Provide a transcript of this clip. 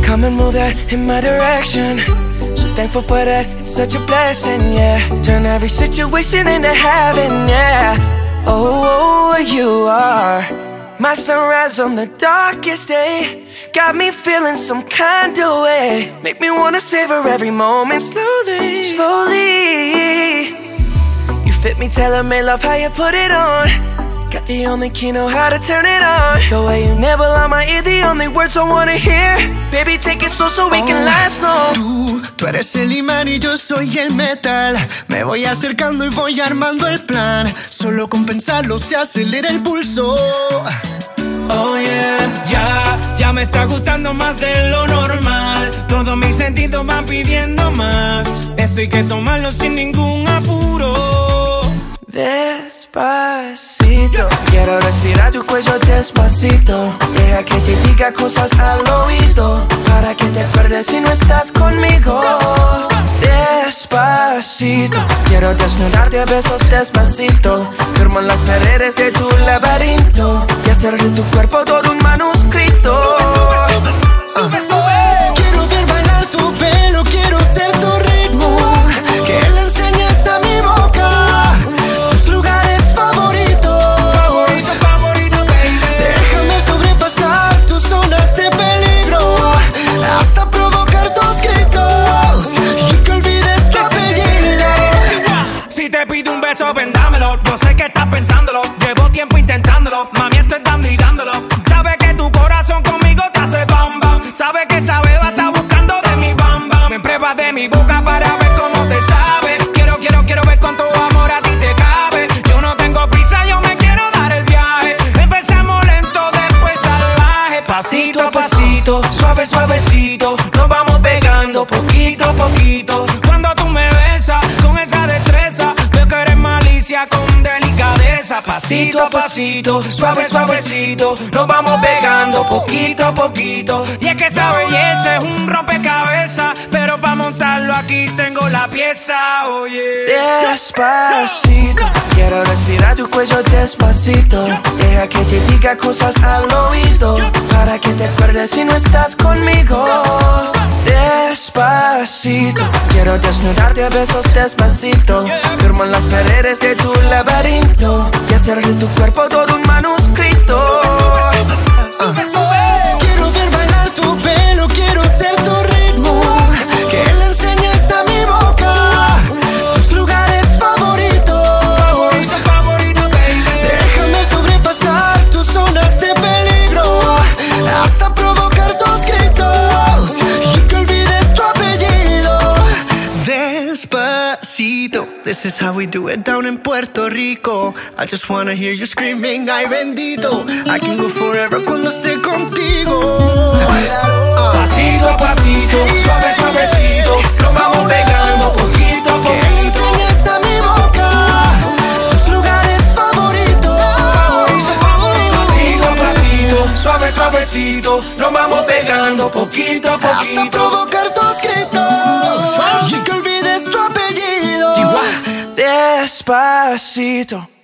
Come and move that in my direction. So thankful for that, it's such a blessing, yeah. Turn every situation into heaven, yeah. Oh, you are my sunrise on the darkest day. Got me feeling some kind of way. Make me wanna savor every moment slowly, slowly. You fit me, tailor-made, love how you put it on. Got the only key, know how to turn it on. The way you nibble on my ear, the only words I wanna hear. Baby, take it slow so we can last long. Tú eres el imán y yo soy el metal. Me voy acercando y voy armando el plan. Solo con pensarlo se acelera el pulso. Oh yeah, ya me está gustando más de lo normal. Todos mis sentidos van pidiendo más. Esto hay que tomarlo sin ningún apuro. Despacito, quiero respirar tu cuello despacito. Deja que te diga cosas al oído, para que te acuerdes si no estás conmigo. Despacito, quiero desnudarte a besos despacito. Firmo en las paredes de tu laberinto y hacer de tu cuerpo todo un manuscrito. Sube, sube. Quiero ver bailar tu pelo, quiero ser tu ritmo. Que le enseñes a mi boca tus lugares favoritos. Favorito, baby. Déjame sobrepasar tus zonas de peligro, hasta provocar tus gritos y que olvides tu apellido. Si te pido un beso, ven dámelo. Yo sé que estás pensándolo, llevo tiempo intentándolo. Mami, estoy dando y dándolo. Sabes que tu corazón conmigo te hace bam bam. Sabes que esa beba está buscando de mi bam bam. Me pruebas de mi boca para ver cómo te sabe. Quiero ver cuánto amor a ti te cabe. Yo no tengo prisa, yo me quiero dar el viaje. Empezamos lento, después salvaje. Pasito a pasito, suave, suavecito. Nos vamos pegando poquito a poquito. Cuando tú me besas con esa destreza, veo que eres malicia con delicadeza. Pasito a pasito, suave, suavecito. Nos vamos pegando poquito a poquito. Y es que esa belleza es un rompecabezas, pero para montarlo aquí tengo la pieza, oye. Despacito, quiero respirar tu cuello despacito. Deja que te diga cosas al oído, para que te acuerdes si no estás conmigo. Despacito, quiero desnudarte a besos despacito. Firmo en las paredes de tu laberinto y hacer de tu cuerpo todo un manuscrito. Quiero ver bailar tu pelo, quiero ser tu ritmo. Que le enseñes a mi boca tus lugares favoritos. Favorito, baby. Déjame sobrepasar tus zonas de peligro, hasta provocar tus gritos y que olvides tu apellido. Despacito, this is how we do it down in Puerto Rico. I just wanna hear you screaming, ay bendito. I can go forever cuando esté contigo. Pasito a pasito, suave, suavecito. Nos vamos pegando poquito a Que le poquito. enseñes a mi boca tus lugares favoritos. Pasito a pasito, suave, suavecito. Nos vamos pegando poquito a Hasta poquito. provocar tus gritos y que olvides tu apellido. Despacito.